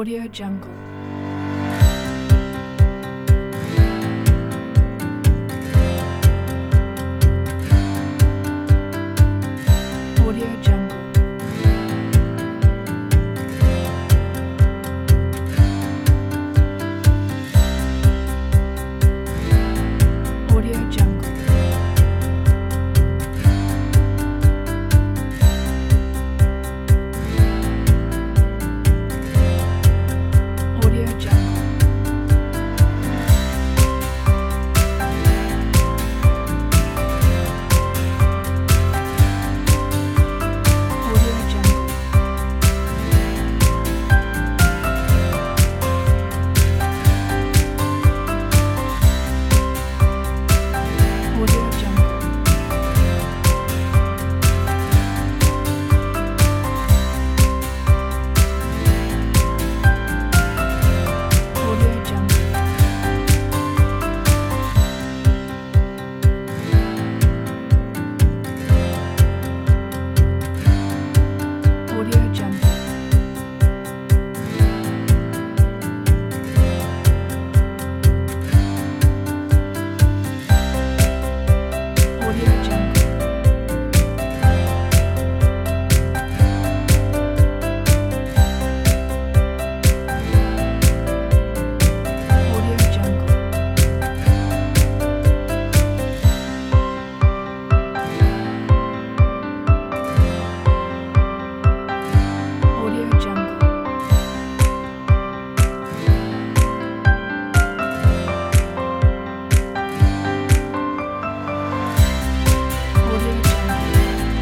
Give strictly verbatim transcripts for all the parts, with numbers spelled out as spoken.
Audio Jungle. Audio Jungle. Audio Jungle. Audio Jungle. Audio Jungle. Audio Jungle. Audio Jungle. Audio Jungle. Audio Jungle. Audio Jungle. Audio Jungle. Audio Jungle.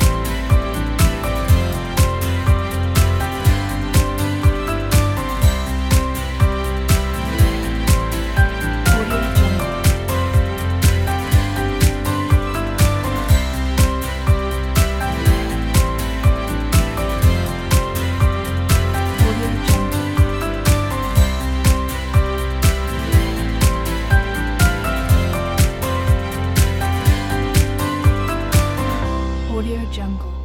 Audio Jungle. Audio Jungle. Audio Jungle.